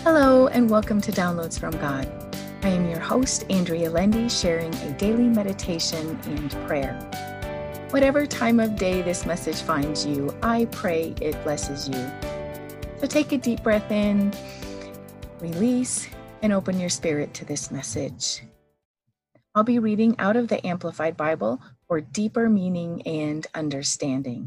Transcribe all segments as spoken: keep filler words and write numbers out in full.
Hello and welcome to Downloads from God. I am your host, Andrea Lendy, sharing a daily meditation and prayer. Whatever time of day this message finds you, I pray it blesses you. So take a deep breath in, release, and open your spirit to this message. I'll be reading out of the Amplified Bible for deeper meaning and understanding.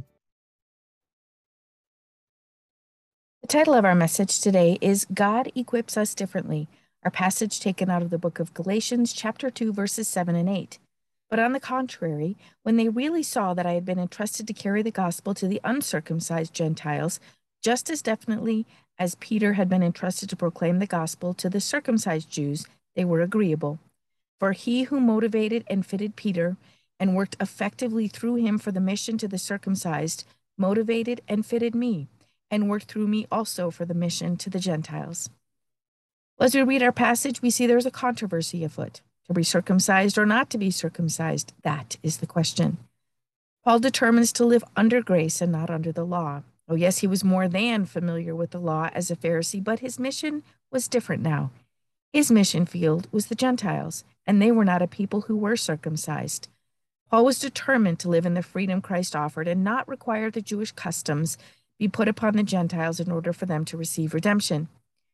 The title of our message today is God Equips Us Differently, our passage taken out of the book of Galatians, chapter two, verses seven and eight. But on the contrary, when they really saw that I had been entrusted to carry the gospel to the uncircumcised Gentiles, just as definitely as Peter had been entrusted to proclaim the gospel to the circumcised Jews, they were agreeable. For he who motivated and fitted Peter and worked effectively through him for the mission to the circumcised, motivated and fitted me, and worked through me also for the mission to the Gentiles. Well, as we read our passage, we see there's a controversy afoot. To be circumcised or not to be circumcised, that is the question. Paul determines to live under grace and not under the law. Oh, yes, he was more than familiar with the law as a Pharisee, but his mission was different now. His mission field was the Gentiles, and they were not a people who were circumcised. Paul was determined to live in the freedom Christ offered and not require the Jewish customs be put upon the Gentiles in order for them to receive redemption.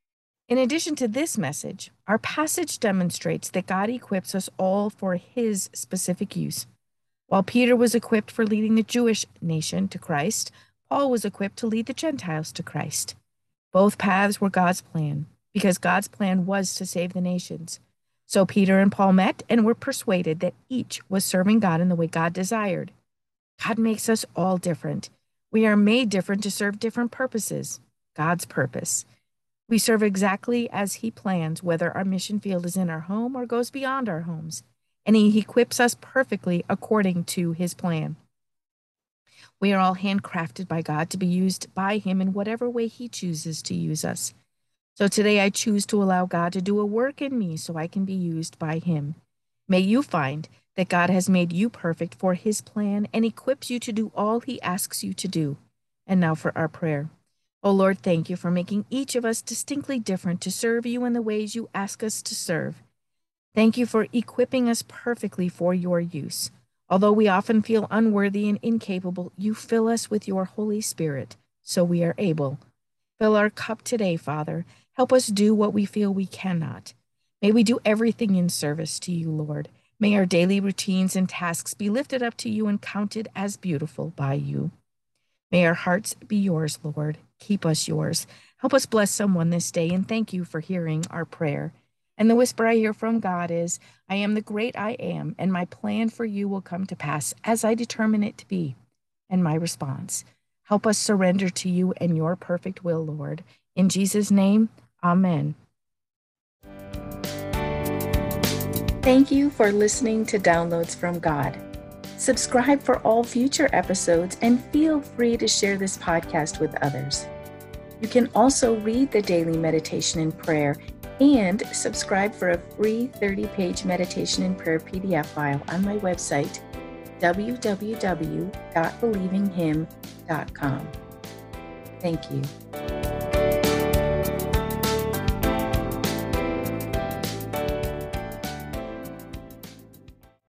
In addition to this message, our passage demonstrates that God equips us all for his specific use. While Peter was equipped for leading the Jewish nation to Christ, Paul was equipped to lead the Gentiles to Christ. Both paths were God's plan, because God's plan was to save the nations. So Peter and Paul met and were persuaded that each was serving God in the way God desired. God makes us all different. We are made different to serve different purposes, God's purpose. We serve exactly as he plans, whether our mission field is in our home or goes beyond our homes, and he equips us perfectly according to his plan. We are all handcrafted by God to be used by him in whatever way he chooses to use us. So today I choose to allow God to do a work in me so I can be used by him. May you find that God has made you perfect for his plan and equips you to do all he asks you to do. And now for our prayer. Oh Lord, thank you for making each of us distinctly different to serve you in the ways you ask us to serve. Thank you for equipping us perfectly for your use. Although we often feel unworthy and incapable, you fill us with your Holy Spirit so we are able. Fill our cup today, Father. Help us do what we feel we cannot. May we do everything in service to you, Lord. May our daily routines and tasks be lifted up to you and counted as beautiful by you. May our hearts be yours, Lord. Keep us yours. Help us bless someone this day, and thank you for hearing our prayer. And the whisper I hear from God is, I am the great I am, and my plan for you will come to pass as I determine it to be. And my response, help us surrender to you and your perfect will, Lord. In Jesus' name, amen. Thank you for listening to Downloads from God. Subscribe for all future episodes and feel free to share this podcast with others. You can also read the daily meditation and prayer and subscribe for a free thirty-page meditation and prayer P D F file on my website, w w w dot believing him dot com. Thank you.